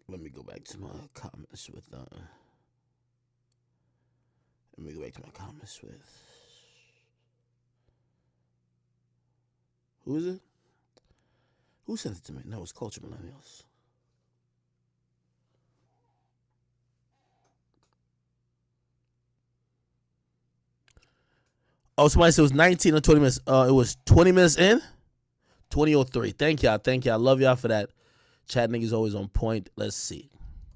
Let me go back to my comments with. Let me go back to my comments with. Who is it? Who sent it to me? No, it's Culture Millennials. Oh, somebody said it was 19 or 20 minutes. It was 20 minutes in. 20:03. Thank y'all. Thank y'all. Love y'all for that. Chat niggas always on point. Let's see.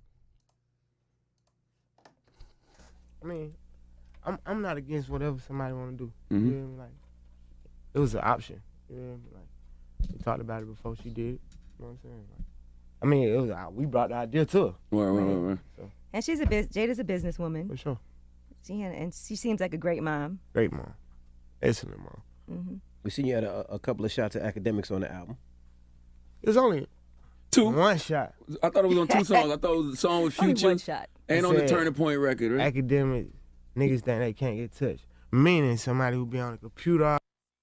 I mean, I'm not against whatever somebody want to do. Mm-hmm. You know, like, it was an option. You know, like, we talked about it before she did it. You know what I'm saying? Like, I mean, it was we brought the idea to her. Right. So, And she's Jada's a businesswoman. for sure. And she seems like a great mom. Great mom. Excellent mom. Mm-hmm. We seen you had a couple of shots of academics on the album. It was only Two. one shot. I thought it was on two songs. I thought it was a song with Only Future one shot. and on the Said Turning Point record, right? Academic niggas think they can't get touched. Meaning somebody who be on the computer.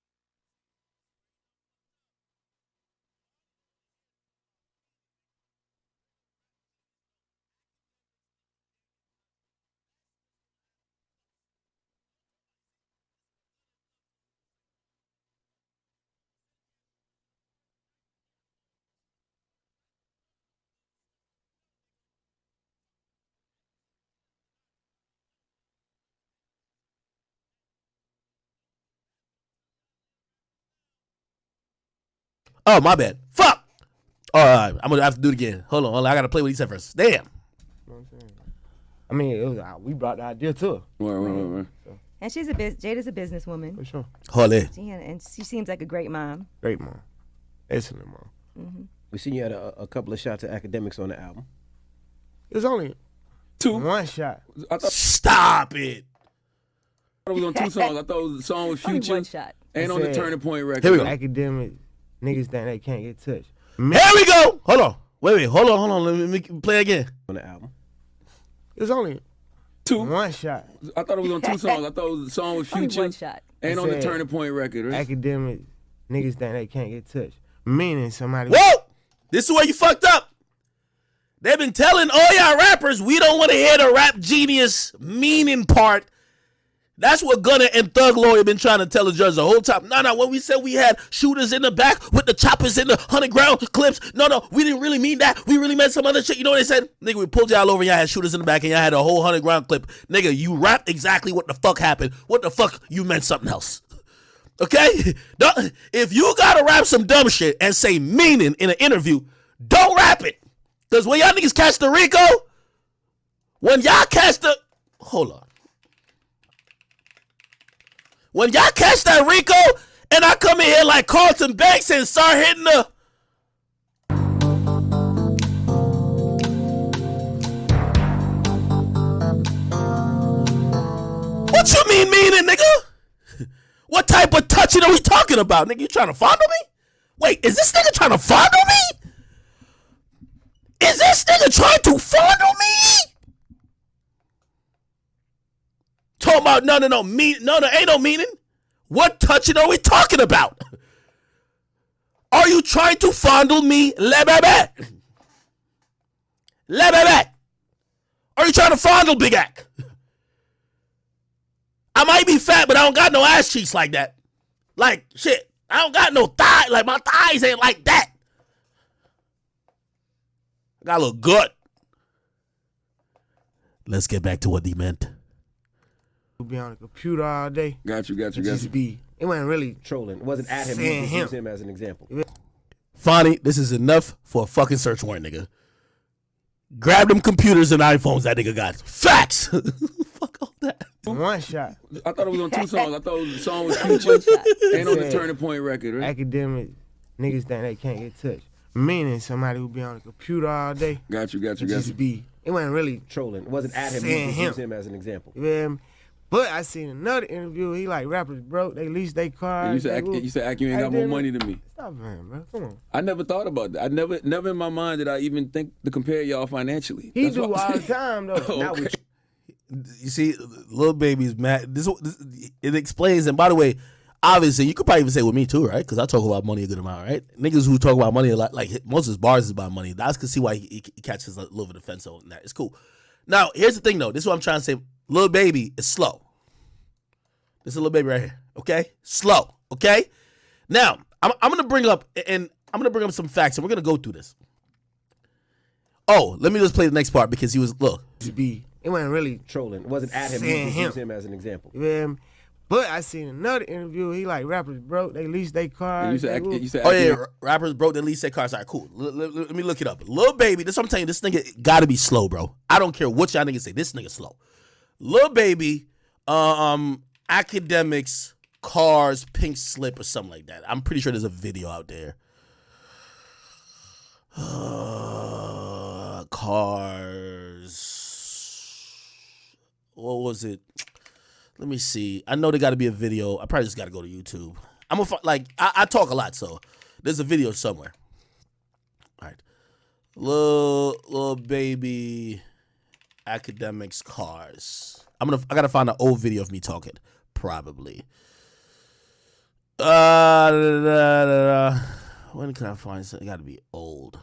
Oh, my bad. Fuck. All right, I'm gonna have to do it again. Hold on. I gotta play what he said first. Damn. You know what I'm saying? I mean, it was we brought the idea to her. Right. So, And Jada's a businesswoman. for sure. Hold it. And she seems like a great mom. Great mom. Excellent mom. Mm-hmm. We seen you had a couple of shots of academics on the album. It was only Two. one shot. I thought Stop it. it was on two songs. I thought it was a song with Only Future one shot. and on the Said- Turning Point record. Here we go. Academic niggas think they can't get touched. Here we go. Hold on. Wait. Hold on. Let me play again. On the album. It was only Two. one shot. I thought it was on two songs. I thought it was a song with Only Future one shot. and on the Said- Turning Point record, right? Academic niggas think they can't get touched. Meaning somebody. Whoa. This is where you fucked up. They've been telling all y'all rappers we don't want to hear the rap genius meaning part. That's what Gunna and Thug Lawyer been trying to tell the judge the whole time. No, when we said we had shooters in the back with the choppers in the 100-ground clips, no, we didn't really mean that. We really meant some other shit. You know what they said? Nigga, we pulled y'all over and y'all had shooters in the back and y'all had a whole 100-ground clip. Nigga, you rapped exactly what the fuck happened. What the fuck? You meant something else. Okay? If you gotta rap some dumb shit and say meaning in an interview, don't rap it. Because when y'all niggas catch the Rico, when y'all catch the... Hold on. When y'all catch that Rico, and I come in here like Carlton Banks and start hitting the... What you meaning, nigga? What type of touching are we talking about, nigga? You trying to fondle me? Wait, is this nigga trying to fondle me? Is this nigga trying to fondle me? Talking about no, ain't no meaning. What touching are we talking about? Are you trying to fondle me, le bebe? Le bebe. Are you trying to fondle Big Ack? I might be fat, but I don't got no ass cheeks like that. Like, shit, I don't got no thigh. Like, my thighs ain't like that. I got a little gut. Let's get back to what he meant. Who be on the computer all day. Got you. Just be. It wasn't really Trolling. It wasn't at him. Saying You just him. used him as an example. Fonny, this is enough for a fucking search warrant, nigga. Grab them computers and iPhones that nigga got. Facts. Fuck all that. one shot. I thought it was on two songs. I thought it was a song with Future and on the Said- Turning Point record, right? Academic niggas think they can't get touched. Meaning somebody who be on the computer all day. Got you. Just be. It wasn't really. Trolling. It wasn't at him. You Saying just him. used him as an example. You feel me? But I seen another interview. He like rappers broke. They lease their cars. You said, Ak, you ain't got more money than me. Stop, man, bro. Come on. I never thought about that. I never in my mind did I even think to compare y'all financially. He That's do what I'm all the saying. time though. Oh, Now okay. we You see, Lil Baby's mad. This it explains. And by the way, obviously, you could probably even say with me too, right? Because I talk about money a good amount, right? Niggas who talk about money a lot, like most of his bars is about money. I can see why he catches a little bit of offense on that. It's cool. Now, here's the thing, though. This is what I'm trying to say. Lil Baby is slow. This is a Lil Baby right here, okay? Slow, okay? Now, I'm gonna bring up some facts, and we're gonna go through this. Oh, let me just play the next part because he was It wasn't really Trolling. It wasn't at him. Saying He him. used him as an example. You feel me? But I seen another interview. He like rappers broke. They lease their cars. You said Oh yeah, rappers broke the lease their cars. All right, cool. Let me look it up. Lil Baby, this is what I'm telling you. This nigga gotta be slow, bro. I don't care what y'all niggas say. This nigga slow. Lil Baby, academics, cars, pink slip, or something like that. I'm pretty sure there's a video out there. Cars. What was it? Let me see. I know there got to be a video. I probably just got to go to YouTube. I talk a lot, so there's a video somewhere. All right, Lil Baby, academics, cars. I gotta find an old video of me talking, probably. When can I find something? It gotta be old.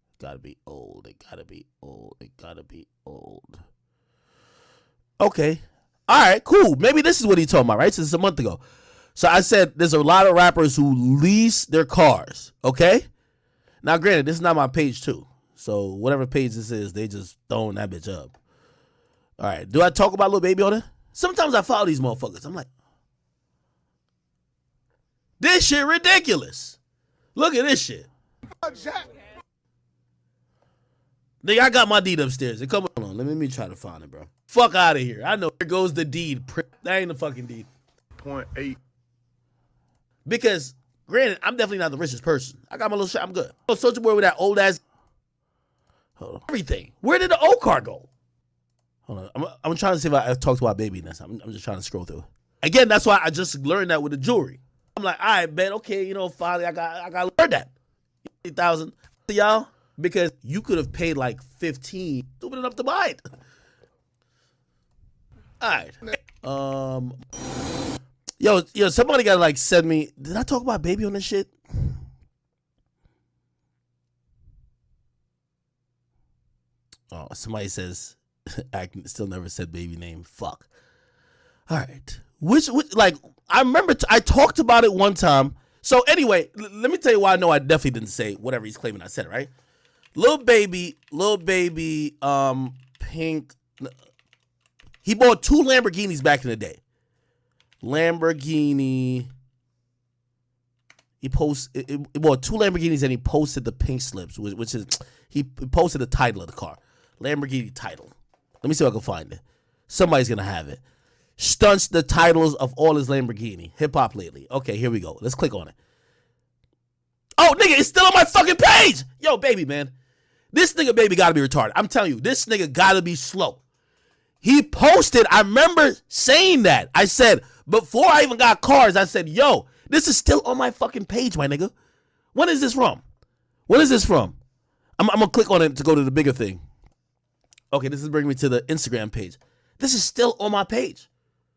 Okay. All right, cool. Maybe this is what he's talking about, right? Since it's a month ago. So I said there's a lot of rappers who lease their cars, okay? Now, granted, this is not my page, too. So whatever page this is, they just throwing that bitch up. All right. Do I talk about Lil Baby on it? Sometimes I follow these motherfuckers. I'm like, this shit ridiculous. Look at this shit. Nigga, I got my deed upstairs. Come on, let me try to find it, bro. Fuck out of here. I know. There goes the deed. That ain't the fucking deed. 0.8. Because, granted, I'm definitely not the richest person. I got my little shit. I'm good. Soulja Boy with that old ass. Hold on. Everything. Where did the old car go? Hold on. I'm trying to see if I talked about Baby in this. I'm just trying to scroll through. Again, that's why I just learned that with the jewelry. I'm like, all right, bet, okay, you know, finally I got to learn that. 8,000 to y'all, because you could have paid like 15, stupid enough to buy it. All right. Yo, somebody gotta like send me. Did I talk about Baby on this shit? Oh, somebody says I still never said Baby name. Fuck. All right. Which like I remember I talked about it one time. So anyway, let me tell you why I know I definitely didn't say whatever he's claiming I said, right? Lil Baby, pink. He bought 2 Lamborghinis back in the day. Lamborghini. He bought 2 Lamborghinis and he posted the pink slips, which is he posted the title of the car, Lamborghini title. Let me see if I can find it. Somebody's gonna have it. Stunts the titles of all his Lamborghini. Hip hop lately. Okay, here we go. Let's click on it. Oh, nigga, it's still on my fucking page. Yo, Baby, man. This nigga Baby gotta be retarded. I'm telling you, this nigga gotta be slow. He posted, I remember saying that. I said, before I even got cars, I said, yo, this is still on my fucking page, my nigga. When is this from? When is this from? I'm going to click on it to go to the bigger thing. Okay, this is bringing me to the Instagram page. This is still on my page.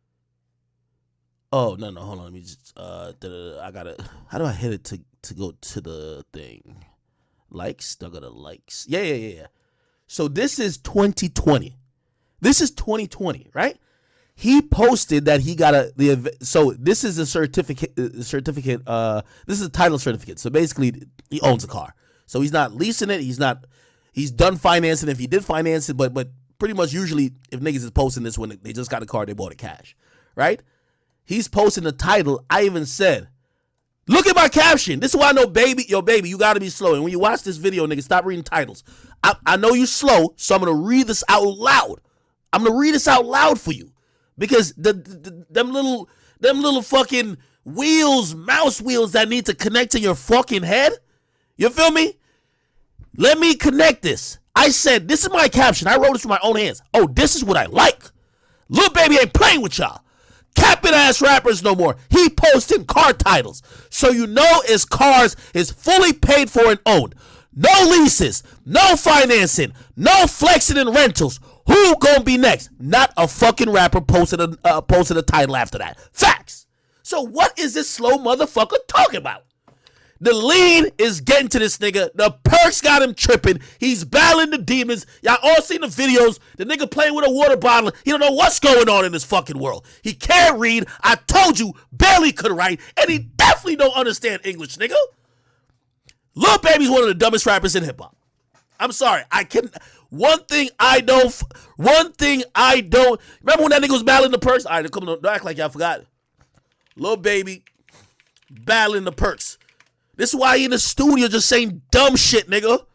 Oh, no, hold on. Let me just, I got to, how do I hit it to go to the thing? Likes? I got to likes. Yeah. So this is 2020. This is 2020, right? He posted that he got so this is a certificate, this is a title certificate. So basically he owns a car. So he's not leasing it. He's done financing if he did finance it, but pretty much usually if niggas is posting this when they just got a car, they bought it cash, right? He's posting the title. I even said, look at my caption. This is why I know, Baby, you got to be slow. And when you watch this video, nigga, stop reading titles. I know you slow, so I'm going to read this out loud. I'm going to read this out loud for you. Because them little fucking wheels, mouse wheels that need to connect to your fucking head. You feel me? Let me connect this. I said, this is my caption. I wrote this with my own hands. Oh, this is what I like. Lil Baby ain't playing with y'all. Capping ass rappers no more. He posting car titles. So you know his cars is fully paid for and owned. No leases. No financing. No flexing and rentals. Who gonna be next? Not a fucking rapper posted a title after that. Facts. So what is this slow motherfucker talking about? The lean is getting to this nigga. The perks got him tripping. He's battling the demons. Y'all all seen the videos. The nigga playing with a water bottle. He don't know what's going on in this fucking world. He can't read. I told you, barely could write. And he definitely don't understand English, nigga. Lil Baby's one of the dumbest rappers in hip-hop. I'm sorry. One thing I don't. Remember when that nigga was battling the perks? All right, come on, don't act like y'all forgot. Lil Baby battling the perks. This is why he in the studio just saying dumb shit, nigga.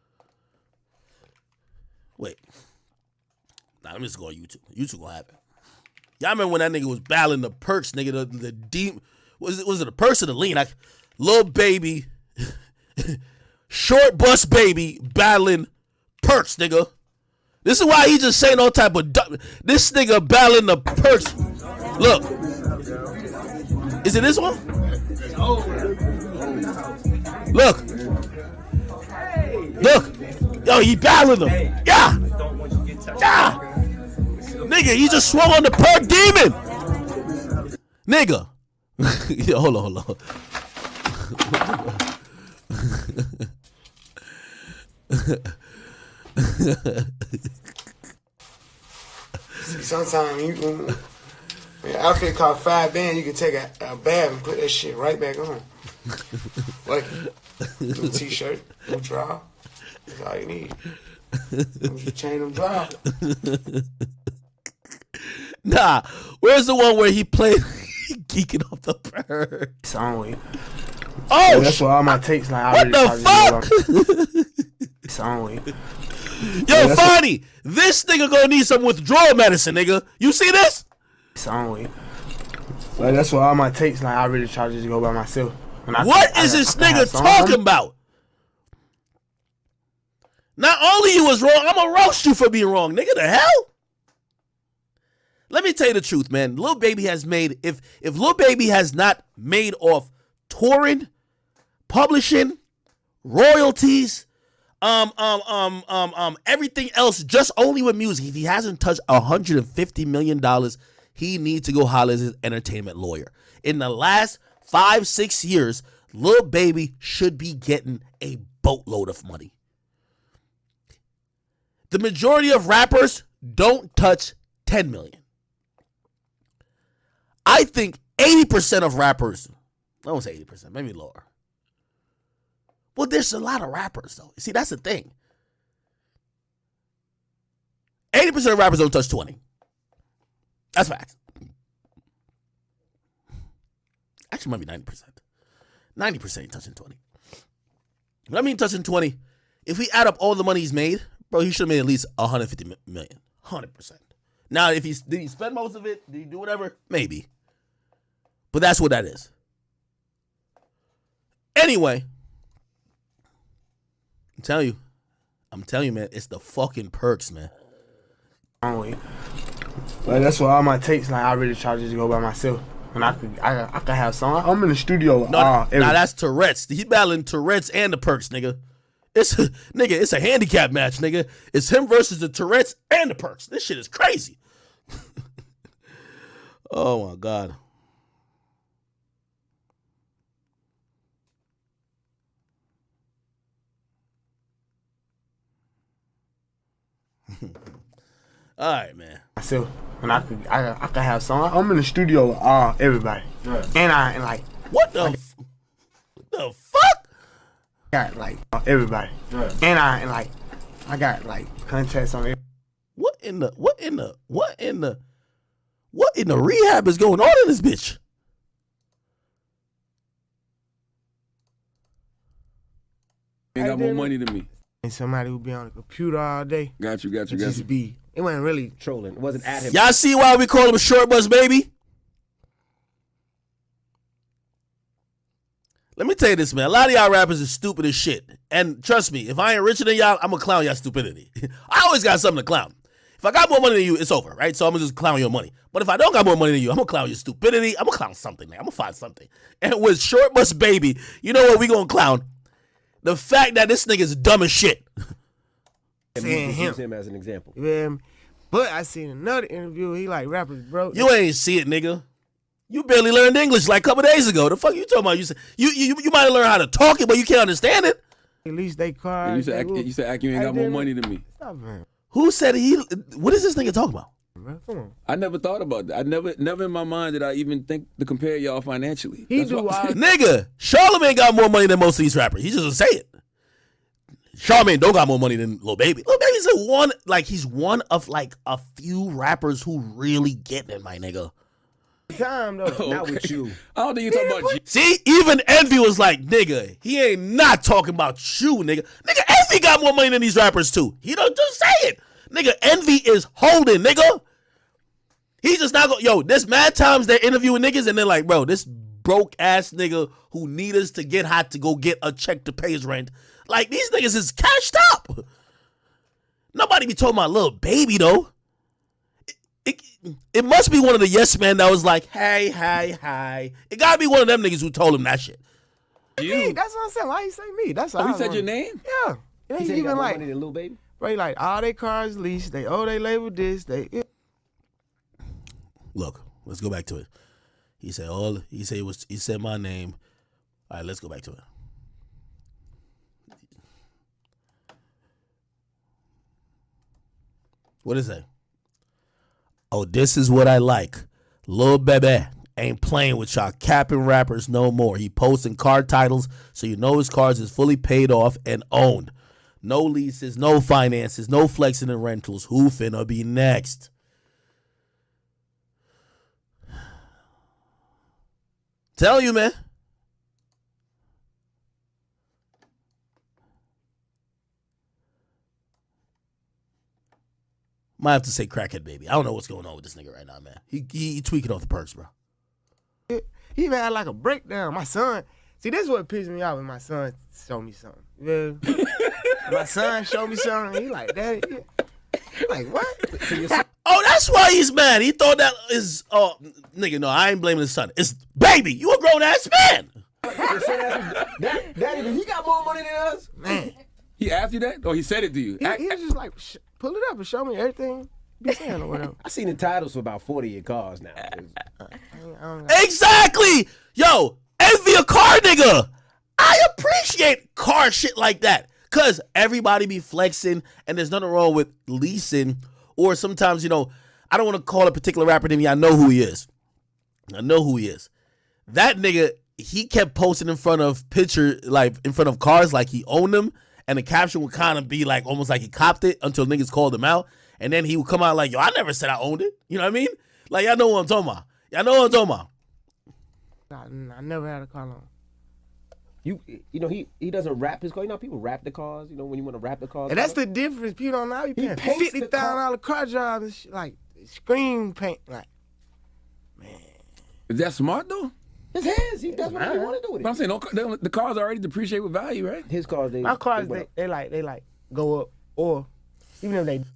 Wait. Nah, let me just go on YouTube. YouTube gonna have it. Y'all remember when that nigga was battling the perks, nigga? The deep was it the perks or the lean? Like Lil Baby, Short Bus Baby battling perks, nigga. This is why he just saying all type of dumb. This nigga battling the perks. Look. Is it this one? Look. Yo, he battling them. Yeah. Nigga, he just swung on the perk demon. Nigga. Yo, hold on. Sometimes you can, an outfit called 5 Band, you can take a bath and put that shit right back on. Like, new t-shirt, new draw. That's all you need. You chain them draw. Nah, where's the one where he played geeking off the bird? It's on. Oh, Yeah, that's what all my takes like. what the fuck? It's on. Yo, Fonny, this nigga gonna need some withdrawal medicine, nigga. You see this? It's on. Like, that's what all my takes like. I really try to just go by myself. What is this nigga talking about? Not only you was wrong, I'm gonna roast you for being wrong, nigga. The hell? Let me tell you the truth, man. Lil Baby has made, if Lil Baby has not made off touring, publishing, royalties, everything else, just only with music, if he hasn't touched $150 million, he needs to go holler at his entertainment lawyer. In the last 5-6 years, Lil Baby should be getting a boatload of money. The majority of rappers don't touch 10 million. I think 80% of rappers, I won't say 80%, maybe lower. Well, there's a lot of rappers, though. See, that's the thing. 80% of rappers don't touch 20. That's facts. Actually, it might be 90%. 90% ain't touching 20. What I mean touching 20, if we add up all the money he's made, bro, he should have made at least 150 million. 100%. Now, if did he spend most of it? Did he do whatever? Maybe. But that's what that is. Anyway, I'm telling you, man, it's the fucking perks, man. Like, that's what all my takes like. I really try to just go by myself. And I could have songs. I'm in the studio. No, that's Tourette's. He battling Tourette's and the perks, nigga. It's a handicap match, nigga. It's him versus the Tourette's and the perks. This shit is crazy. Oh my God. All right, man. Myself, and I could have songs. I'm in the studio with everybody, right. and like what the fuck? Got like everybody, right. and I got like contacts on it. What in the rehab is going on in this bitch? Ain't got more money than me. And somebody who be on the computer all day. Got you. It wasn't really Trolling. It wasn't at him. Y'all see why we call him Short Bus Baby? Let me tell you this, man. A lot of y'all rappers are stupid as shit. And trust me, if I ain't richer than y'all, I'm going to clown y'all stupidity. I always got something to clown. If I got more money than you, it's over, right? So I'm going to just clown your money. But if I don't got more money than you, I'm going to clown your stupidity. I'm going to clown something, man. I'm going to find something. And with Short Bus Baby, you know what we going to clown? The fact that this nigga's dumb as shit. And use him as an example. Yeah, but I seen another interview. He like rappers, bro. You ain't see it, nigga. You barely learned English like a couple days ago. The fuck you talking about? You might have learned how to talk it, but you can't understand it. At least they cars. You said Ak, you ain't got more money than me. Stop, man. Who said he? What is this nigga talking about? Bro, come on. I never thought about that. I never in my mind did I even think to compare y'all financially. He That's do what I'm all. saying. Nigga, Charlamagne got more money than most of these rappers. He just doesn't say it. Charlamagne don't got more money than Lil Baby. Lil Baby's he's one of like a few rappers who really getting it, my nigga. Time though. Not with you. I don't think you talking about G. See, even Envy was like, nigga, he ain't not talking about you, nigga. Nigga, Envy got more money than these rappers too. He don't just say it. Nigga, Envy is holding, nigga. He just not going, yo, there's mad times they're interviewing niggas and they're like, bro, this broke ass nigga who need us to get hot to go get a check to pay his rent. Like, these niggas is cashed up. Nobody be talking about Lil Baby, though. It must be one of the yes men that was like, hey. It gotta be one of them niggas who told him that shit. Me, that's what I'm saying. Why you say me? That's all. He said your name? Yeah. It He ain't said he got even more like, money than Lil Baby. right? Like all they cars leased. They owe they label this. Look, let's go back to it. He said he said my name. All right, let's go back to it. What is that? Oh, this is what I like. Lil Baby ain't playing with y'all capping rappers no more. He posting car titles so you know his cars is fully paid off and owned. No leases, no finances, no flexing and rentals. Who finna be next? Tell you, man. Might have to say crackhead baby. I don't know what's going on with this nigga right now, man. He tweaking off the perks, bro. He even had like a breakdown. My son, see, this is what pissed me off when my son showed me something. Yeah. My son showed me something. He like, Daddy, I'm like, what? Oh, that's why he's mad. He thought that is, oh, nigga, no, I ain't blaming his son. It's baby. You a grown ass man. Daddy, he got more money than us. Man. He asked you that? Or he said it to you? He was just like, pull it up and show me everything you be saying or whatever. I seen the titles for about 40 of your cars now. I don't got- Exactly. Yo, envy a car nigga. I appreciate car shit like that. Cause everybody be flexing and there's nothing wrong with leasing. Or sometimes, you know, I don't want to call a particular rapper name. I know who he is. That nigga, he kept posting in front of cars like he owned them. And the caption would kind of be like almost like he copped it until niggas called him out. And then he would come out like, yo, I never said I owned it. You know what I mean? Like, y'all know what I'm talking about. I never had a car loan. You know, he doesn't wrap his car. You know, people wrap the cars. You know, when you want to wrap the cars. And that's the difference. People don't know. You paying paints the $50,000 car jobs and shit, like screen paint. Like, Is that smart though? It's his. He does what he want to do with But I'm it. saying the cars already depreciate with value, right? His cars, my cars, went up. they like go up, or even if they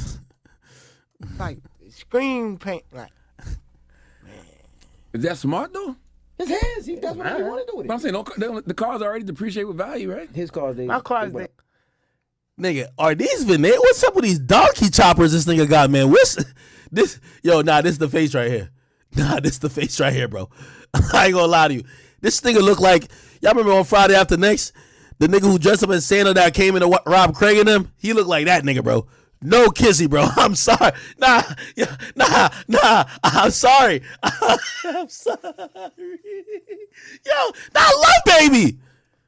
like screen paint. Like, Is that smart though? It's his. He does what he want to do with But I'm it. saying the cars already depreciate with value, right? His cars, my cars, went they, up. Nigga, are these veneer? What's up with these donkey choppers this nigga got, man? What's this? Yo, this is the face right here. This is the face right here, bro. I ain't gonna lie to you. This nigga look like, y'all remember on Friday After Next, the nigga who dressed up as Santa that came in to Rob Craig and them? He looked like that nigga, bro. No kissy, bro. I'm sorry. Nah. I'm sorry. I'm sorry. Yo, I love Baby.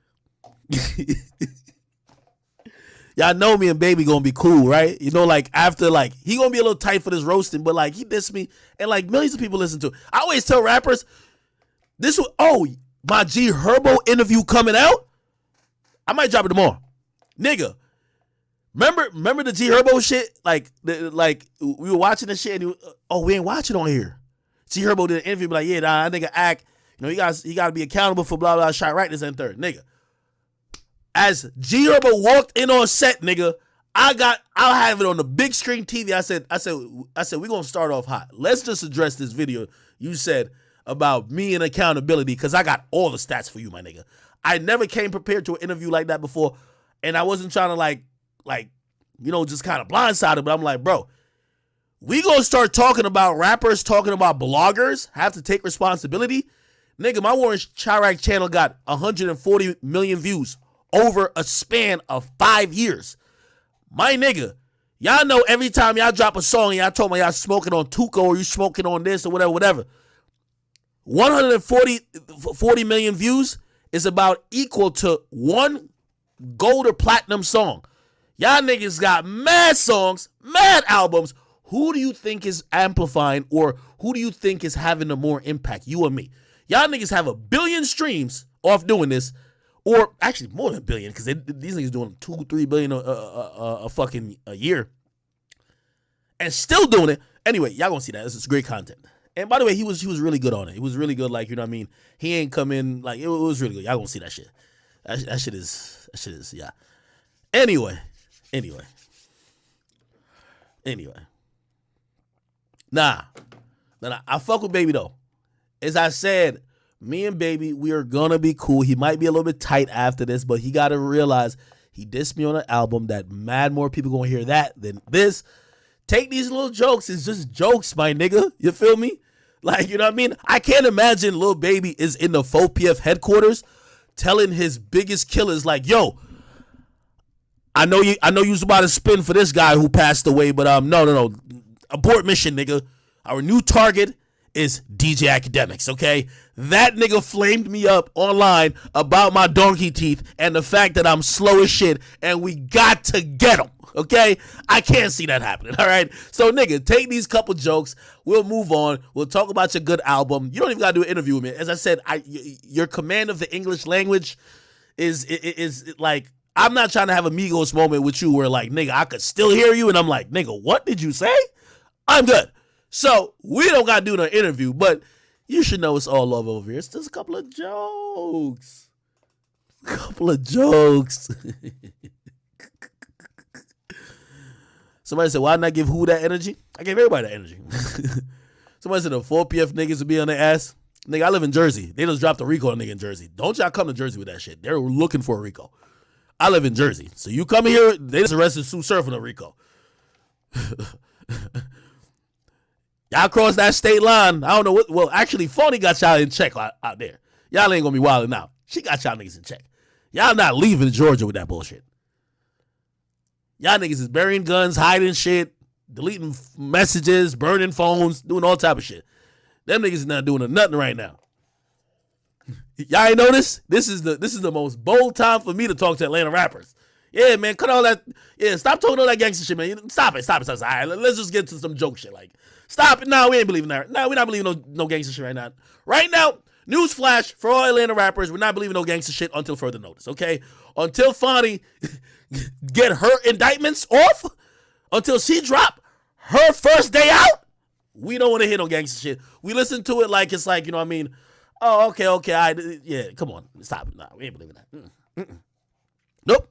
Y'all know me and Baby gonna be cool, right? You know, like after, like, he gonna be a little tight for this roasting, but like he dissed me and like millions of people listen to it. I always tell rappers, my G Herbo interview coming out. I might drop it tomorrow. Nigga, remember the G Herbo shit? Like we were watching the shit and we ain't watching on here. G Herbo did an interview, be like, yeah, that nigga act, you know, he gotta be accountable for blah blah shot right this and third. Nigga. As G Herbo walked in on set, nigga, I'll have it on the big screen TV. I said, we're gonna start off hot. Let's just address this video you said about me and accountability, because I got all the stats for you, my nigga. I never came prepared to an interview like that before, and I wasn't trying to like, you know, just kind of blindsided, but I'm like, bro, we gonna start talking about rappers, talking about bloggers, have to take responsibility. Nigga, my Warren Chirac channel got 140 million views over a span of 5 years. My nigga, y'all know every time y'all drop a song and y'all told me y'all smoking on Tuco or you smoking on this or whatever. 140 million views is about equal to one gold or platinum song. Y'all niggas got mad songs, mad albums. Who do you think is amplifying or who do you think is having the more impact? You or me? Y'all niggas have 1 billion streams off doing this, or actually more than 1 billion because these niggas doing 2-3 billion a year and still doing it. Anyway, y'all gonna see that. This is great content. And by the way, he was really good on it. He was really good. Like, you know what I mean? He ain't come in like it was really good. Y'all gonna see that shit. That shit is yeah. Anyway. Nah. I fuck with Baby though. As I said, me and Baby, we are gonna be cool. He might be a little bit tight after this, but he gotta realize he dissed me on an album that mad more people gonna hear that than this. Take these little jokes. It's just jokes, my nigga. You feel me? Like, you know what I mean? I can't imagine Lil Baby is in the 4PF headquarters telling his biggest killers like, yo, I know you was about to spin for this guy who passed away, but no. Abort mission, nigga. Our new target is DJ Academics, okay? That nigga flamed me up online about my donkey teeth and the fact that I'm slow as shit, and we got to get him, okay? I can't see that happening, all right? So, nigga, take these couple jokes. We'll move on. We'll talk about your good album. You don't even got to do an interview with me. As I said, your command of the English language is like, I'm not trying to have a Migos moment with you where, like, nigga, I could still hear you, and I'm like, nigga, what did you say? I'm good. So, we don't got to do the interview, but you should know it's all love over here. It's just a couple of jokes. Somebody said, why not give who that energy? I gave everybody that energy. Somebody said the 4PF niggas would be on their ass. Nigga, I live in Jersey. They just dropped a RICO on a nigga in Jersey. Don't y'all come to Jersey with that shit. They're looking for a RICO. I live in Jersey. So you come here, they just arrested Sue Surf on a RICO. Y'all cross that state line. I don't know what. Well, actually, Phony got y'all in check out there. Y'all ain't gonna be wilding out. She got y'all niggas in check. Y'all not leaving Georgia with that bullshit. Y'all niggas is burying guns, hiding shit, deleting messages, burning phones, doing all type of shit. Them niggas is not doing nothing right now. Y'all ain't notice? This is the most bold time for me to talk to Atlanta rappers. Yeah, man, cut all that. Yeah, stop talking all that gangster shit, man. Stop it. All right, let's just get to some joke shit. Like, stop it. No, we ain't believing that. No, we're not believing no gangster shit right now. Right now, newsflash for all Atlanta rappers, we're not believing no gangster shit until further notice, okay? Until Fonny get her indictments off, until she drop her first day out, we don't want to hear no gangster shit. We listen to it like it's like, you know what I mean? Oh, okay, yeah, come on. Stop it. Nah, we ain't believing that. Nope.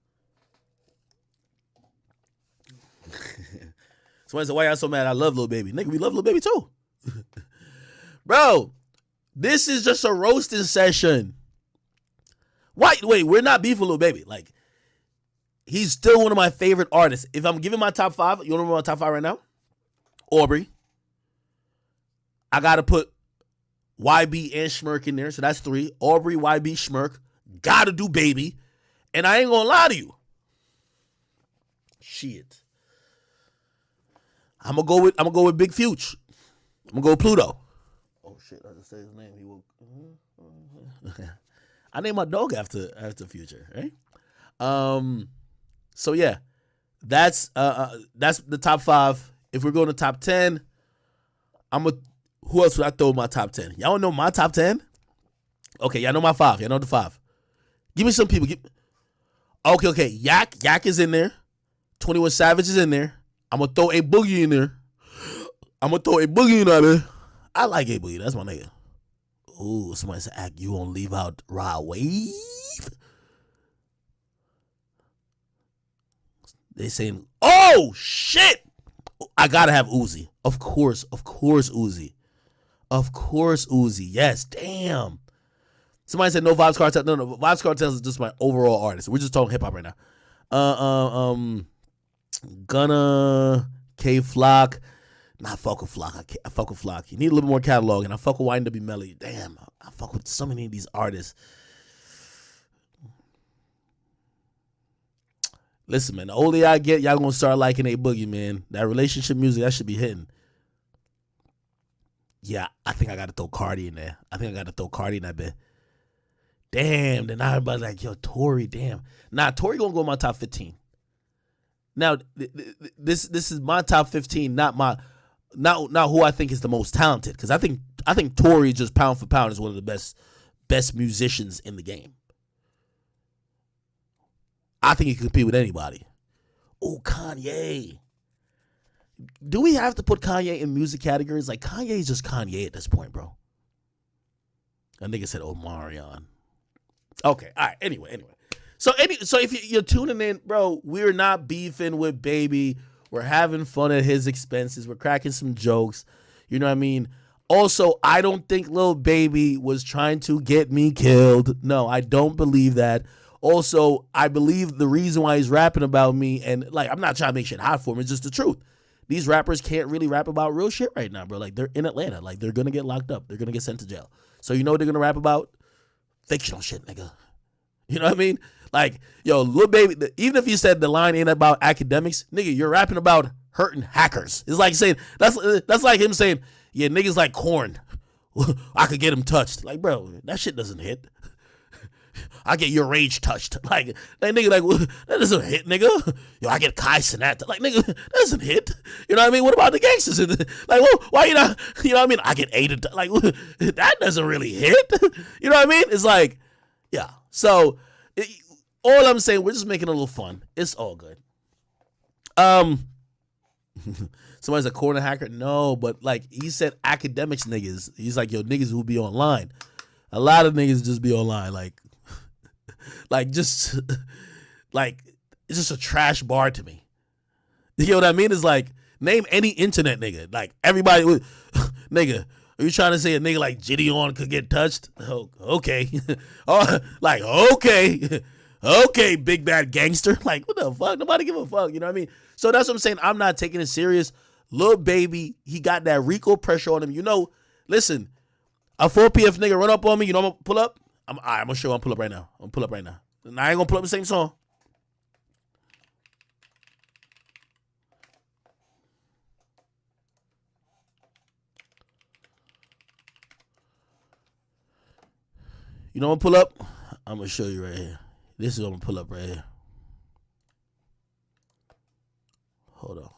Somebody said, why y'all so mad? I love Lil Baby. Nigga, we love Lil Baby too. Bro, this is just a roasting session. Wait, we're not beefing Lil Baby. Like, he's still one of my favorite artists. If I'm giving my top 5, you want to know my top 5 right now? Aubrey. I got to put YB and Schmirk in there, so that's 3. Aubrey, YB, Schmirk. Gotta do Baby. And I ain't gonna lie to you. Shit. I'm gonna go with Big Future. I'm gonna go with Pluto. Oh shit! I just said his name. He will. I named my dog after Future, right? So yeah, that's the top 5. If we're going to top 10, who else would I throw in my top 10? Y'all know my top 10? Okay, y'all know my 5. Y'all know the 5. Give me some people. Okay. Yak is in there. 21 Savage is in there. I'm going to throw A Boogie in there. I like A Boogie. That's my nigga. Ooh, somebody said, Act, you won't leave out Rod Wave? They saying, oh, shit. I got to have Uzi. Of course, Uzi. Yes, damn. Somebody said no Vibes Cartel. No, Vibes Cartel is just my overall artist. We're just talking hip-hop right now. Gunna, K Flock. Nah, I fuck with Flock. I fuck with Flock. He need a little more catalog, and I fuck with YNW Melly. Damn, I fuck with so many of these artists. Listen, man, the older I get, y'all gonna start liking A Boogie, man. That relationship music, that should be hitting. Yeah, I think I gotta throw Cardi in there. I think I gotta throw Cardi in that bit. Damn, then everybody's like, yo, Tory, damn. Nah, Tory gonna go in my top 15. Now, this is my top 15, not who I think is the most talented. Because I think Tory, just pound for pound, is one of the best musicians in the game. I think he can compete with anybody. Oh, Kanye. Do we have to put Kanye in music categories? Like, Kanye is just Kanye at this point, bro. A nigga said Omarion. Okay, all right. Anyway. So if you're tuning in, bro, we're not beefing with Baby. We're having fun at his expenses. We're cracking some jokes. You know what I mean? Also, I don't think Lil Baby was trying to get me killed. No, I don't believe that. Also, I believe the reason why he's rapping about me, and like, I'm not trying to make shit hot for him, it's just the truth. These rappers can't really rap about real shit right now, bro. Like, they're in Atlanta. Like, they're going to get locked up. They're going to get sent to jail. So you know what they're going to rap about? Fictional shit, nigga. You know what I mean? Like, yo, Lil Baby, even if you said the line ain't about academics, nigga, you're rapping about hurting hackers. It's like saying, that's like him saying, yeah, niggas like corn. I could get him touched. Like, bro, that shit doesn't hit. I get your rage touched. Like, that nigga, like, that doesn't hit, nigga. Yo, I get Kai Cenat. Like, nigga, that doesn't hit. You know what I mean? What about the gangsters? Like, well, why you not, you know what I mean? I get aided. Like, that doesn't really hit. You know what I mean? It's like, yeah. So, all I'm saying, we're just making a little fun. It's all good. Somebody's a corner hacker. No, but like, he said academics niggas. He's like, yo, niggas who be online. A lot of niggas just be online. Just like, it's just a trash bar to me. You know what I mean? It's like, name any internet nigga. Like, everybody would, nigga, are you trying to say a nigga like Gideon could get touched? Oh, okay. Oh, like, okay. Okay, big bad gangster. Like, what the fuck? Nobody give a fuck. You know what I mean? So that's what I'm saying. I'm not taking it serious. Lil Baby, he got that RICO pressure on him. You know, listen, a 4PF nigga run up on me. You know I'm going to pull up? I'm going to show you I'm pull up right now. I'm going to pull up right now. And I ain't going to pull up the same song. You know what I'm pull up? I'm going to show you right here. This is what I'm going to pull up right here. Hold on.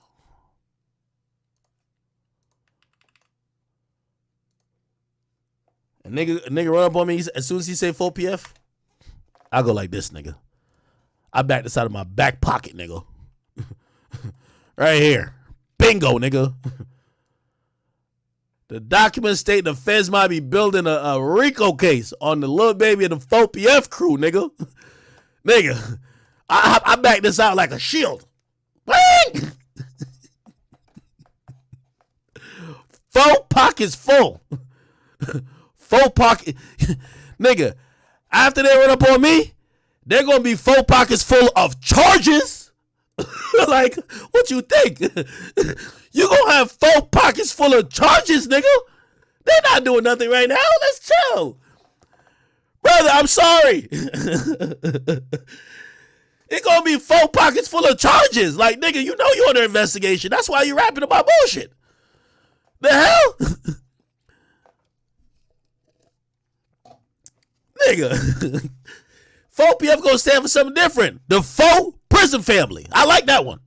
A nigga run up on me. As soon as he say 4PF, I go like this, nigga. I back this out of my back pocket, nigga. Right here. Bingo, nigga. The documents state the feds might be building a RICO case on the Lil Baby and the 4PF crew, nigga. Nigga, I back this out like a shield. Bang! 4 pockets full. 4 pocket. Nigga, after they run up on me, they're going to be 4 pockets full of charges. Like, what you think? You going to have 4 pockets full of charges, nigga? They're not doing nothing right now. Let's chill. Brother, I'm sorry. It's going to be 4 pockets full of charges. Like, nigga, you know you're under investigation. That's why you're rapping about bullshit. The hell? Nigga. 4PF going to stand for something different. The 4 prison family. I like that one.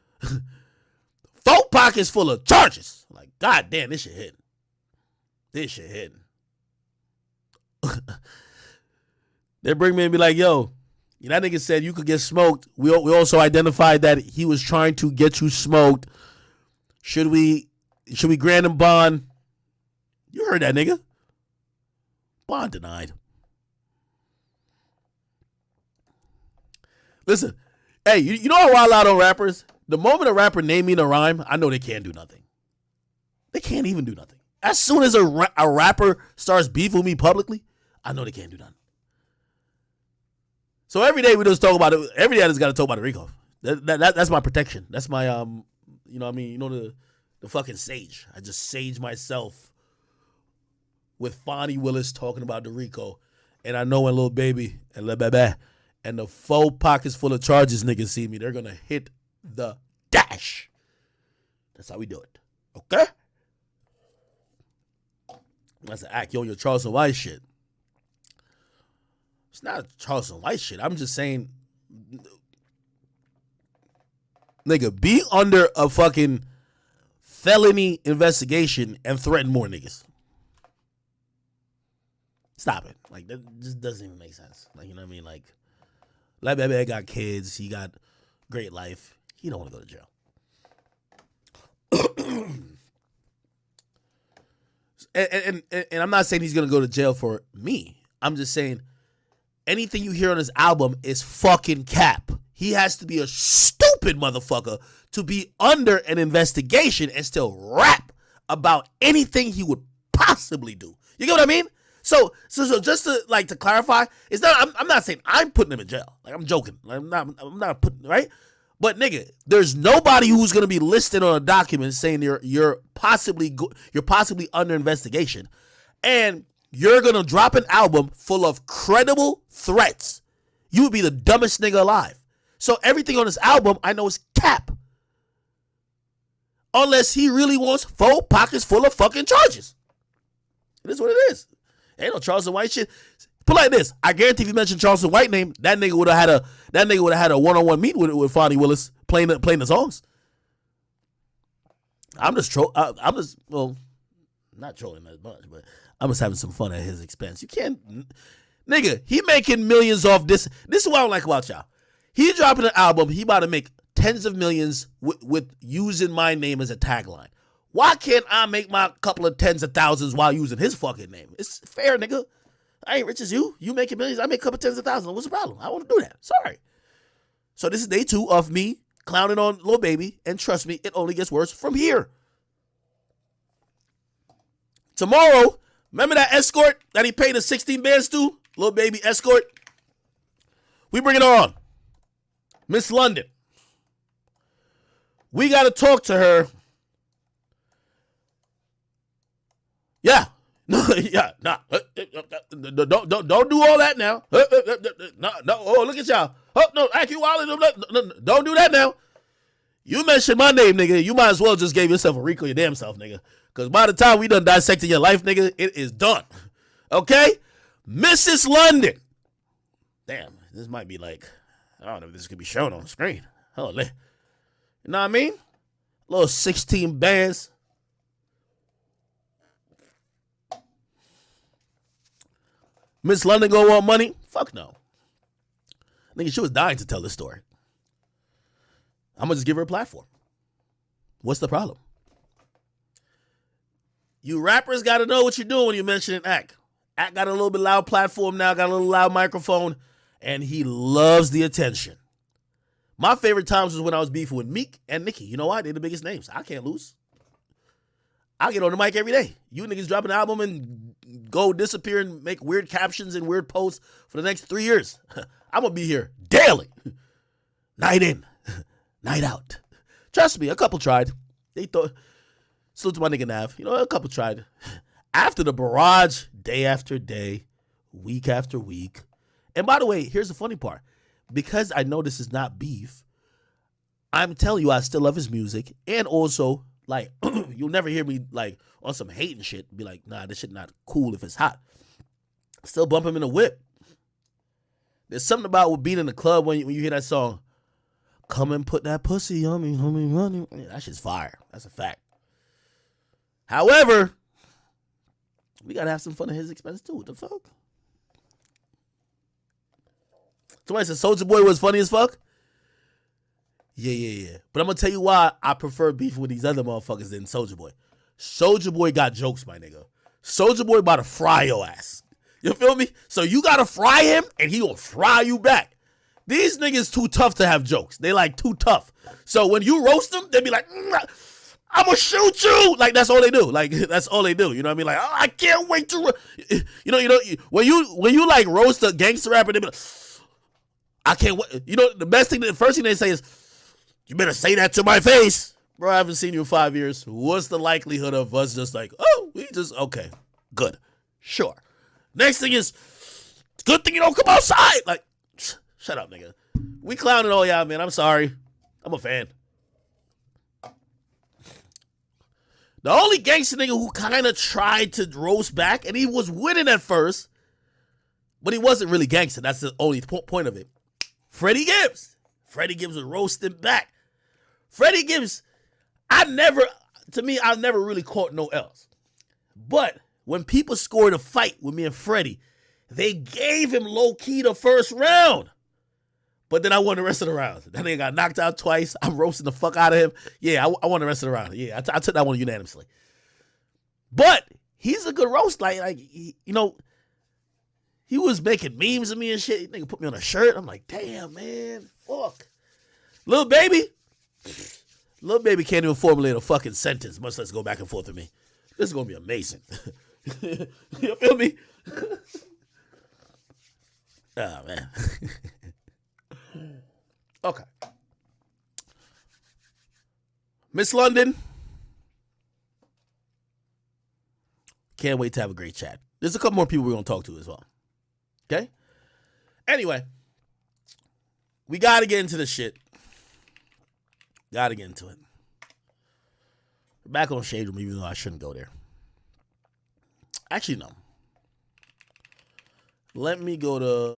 4 pockets full of charges. Like, god damn, this shit hitting. This shit hitting. They bring me and be like, yo, that nigga said you could get smoked. We also identified that he was trying to get you smoked. Should we grant him bond? You heard that, nigga. Bond denied. Listen, hey, you know how wild out on rappers? The moment a rapper name me in a rhyme, I know they can't do nothing. They can't even do nothing. As soon as a rapper starts beefing with me publicly, I know they can't do nothing. So every day we just talk about it. Every day I just got to talk about the RICO. That's my protection. That's my you know what I mean? You know the The fucking sage. I just sage myself with Fonnie Willis talking about Dorico. And I know when Lil Baby and Lil Bebe and the 4 pockets full of charges niggas see me, they're going to hit the dash. That's how we do it. Okay? That's an act. Yo, your Charleston White shit. It's not Charleston White shit. I'm just saying, nigga, be under a fucking felony investigation and threaten more niggas. Stop it. Like, that just doesn't even make sense. Like, you know what I mean? Like, Baby got kids. He got great life. He don't want to go to jail. And I'm not saying he's going to go to jail for me. I'm just saying anything you hear on his album is fucking cap. He has to be a stupid motherfucker to be under an investigation and still rap about anything he would possibly do. You get what I mean? So just to clarify, it's not. I'm not saying I'm putting him in jail. Like, I'm joking. I'm not putting, right. But nigga, there's nobody who's gonna be listed on a document saying you're possibly under investigation, and you're gonna drop an album full of credible threats. You would be the dumbest nigga alive. So everything on this album I know is cap, unless he really wants 4 pockets full of fucking charges. It is what it is. Ain't no Charleston White shit. Put like this: I guarantee if you mentioned Charleston White name, that nigga would have had a one-on-one meet with Fonnie Willis playing the songs. I'm just not trolling as much, but I'm just having some fun at his expense. You can't, nigga. He making millions off this. This is what I don't like about y'all. He dropping an album. He about to make tens of millions with using my name as a tagline. Why can't I make my couple of tens of thousands while using his fucking name? It's fair, nigga. I ain't rich as you. You making millions. I make a couple tens of thousands. What's the problem? I want to do that. Sorry. So this is day 2 of me clowning on Lil Baby, and trust me, it only gets worse from here. Tomorrow, remember that escort that he paid the 16 bands to? Lil Baby escort. We bringing her on. Miss London. We got to talk to her. Yeah. No, yeah, nah. Don't do all that now. No. Oh, look at y'all. Oh, no, AQ Wallen. Don't do that now. You mentioned my name, nigga. You might as well just gave yourself a Rico your damn self, nigga. Because by the time we done dissecting your life, nigga, it is done. Okay? Mrs. London. Damn, this might be like, I don't know if this could be shown on the screen. Holy. You know what I mean? Little 16 bands. Miss London gonna want money? Fuck no. Nigga, she was dying to tell this story. I'm gonna just give her a platform. What's the problem? You rappers gotta know what you're doing when you mention Ack. Ack got a little bit loud platform now, got a little loud microphone, and he loves the attention. My favorite times was when I was beefing with Meek and Nicki. You know why? They're the biggest names. I can't lose. I get on the mic every day. You niggas drop an album and go disappear and make weird captions and weird posts for the next 3 years. I'm going to be here daily. Night in, night out. Trust me, a couple tried. They thought, salute to my nigga Nav. You know, a couple tried. After the barrage, day after day, week after week. And by the way, here's the funny part. Because I know this is not beef, I'm telling you I still love his music. And also, like, you'll never hear me, like, on some hating shit, be like, nah, this shit not cool if it's hot. Still bump him in the whip. There's something about being in the club when you hear that song, come and put that pussy on me, homie, money. Yeah, that shit's fire. That's a fact. However, we got to have some fun at his expense, too. What the fuck? Somebody said Soulja Boy was funny as fuck? Yeah. But I'm going to tell you why I prefer beefing with these other motherfuckers than Soulja Boy. Soulja Boy got jokes, my nigga. Soulja Boy about to fry your ass. You feel me? So you got to fry him, and he gonna fry you back. These niggas too tough to have jokes. They like too tough. So when you roast them, they be like, I'm gonna shoot you. Like, that's all they do. Like, that's all they do. You know what I mean? Like, oh, I can't wait to, when you like roast a gangster rapper, they be like, I can't wait. You know, the first thing they say is, you better say that to my face. bro, I haven't seen you in 5 years. What's the likelihood of us just like, oh, we just, okay, good. Sure. Next thing is, it's a good thing you don't come outside. Like, shut up, nigga. We clowning all y'all, man. I'm sorry. I'm a fan. The only gangster nigga who kind of tried to roast back, and he was winning at first, but he wasn't really gangster. That's the only point of it. Freddie Gibbs. Freddie Gibbs was roasting back. Freddie Gibbs, I've never really caught no L's. But when people scored a fight with me and Freddie, they gave him low-key the first round. But then I won the rest of the rounds. That nigga got knocked out twice. I'm roasting the fuck out of him. Yeah, I won the rest of the round. Yeah, I took that one unanimously. But he's a good roast. Like he was making memes of me and shit. Nigga put me on a shirt. I'm like, damn, man, fuck. Lil Baby can't even formulate a fucking sentence, much less go back and forth with me. This is gonna be amazing. You feel me? Oh, man. Okay. Miss London. Can't wait to have a great chat. There's a couple more people we're going to talk to as well. Okay? Anyway. We got to get into this shit. Got to get into it. We're back on Shade Room, even though I shouldn't go there. Actually, no. Let me go to